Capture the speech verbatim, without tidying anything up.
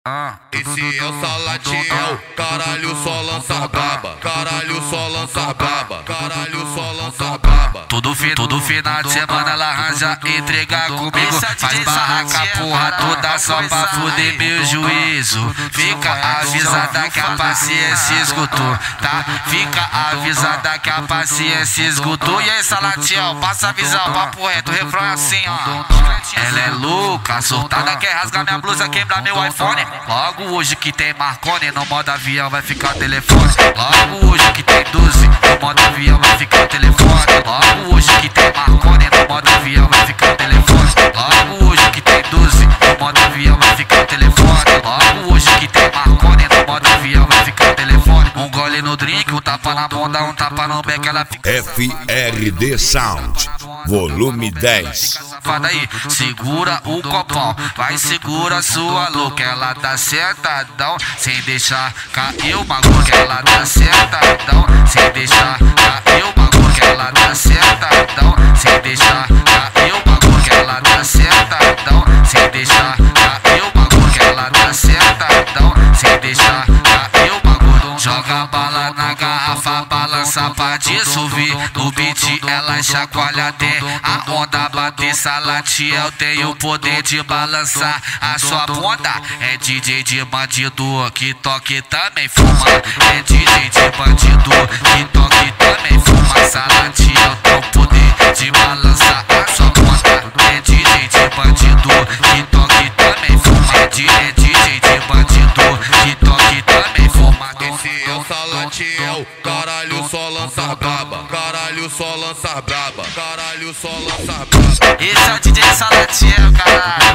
Esse é o Salatiel, caralho só lança braba, caralho só lança braba, caralho só lança braba. Todo, fi, todo final de semana ela arranja entregar comigo. Faz barraca porra toda só pra fuder meu juízo. Fica avisada que a paciência esgotou, tá? Fica avisada que a paciência esgotou. E aí, Salatiel, passa a visão, papo reto, o refrão é assim, ó. Ela é louca, surtada, quer rasgar minha blusa, quebrar meu iPhone. Logo hoje que tem Marconi, no modo avião vai ficar o telefone. Logo hoje que tem doze, no modo avião vai ficar o telefone. Logo hoje que tem Marconi, no modo avião vai ficar o telefone. Logo hoje que tem doze, no modo avião vai ficar o telefone. Logo hoje que tem Marconi, no modo avião vai ficar o telefone. Um gole no drink, um tapa na bunda, um tapa no beck, ela fica. F R D Sound, volume dez. Fada aí, segura o copão, vai segura sua louca. Ela tá sentadão, sem deixar cair o bagulho. Ela tá sentadão, sem deixar cair o bagulho. Ela tá sentadão, sem deixar cair o bagulho. Ela tá sentadão, sem deixar cair o bagulho. Ela tá sentadão, sem deixar cair o bagulho. Joga bala na garrafa, balança pra dissolver. No beat ela chacoalha até a onda bater. Salatiel tem o poder de balançar a sua bunda. É D J de bandido que toque também fuma. É D J de bandido que toque também fuma. Salatiel tem o poder de balançar a sua bunda. É D J de bandido que toque também fuma. É D J de bandido que toque também fuma. Esse é o Salatiel, caralho só lança braba, caralho só lança braba, caralho só lança braba. Esse é o D J Salatiel, caralho.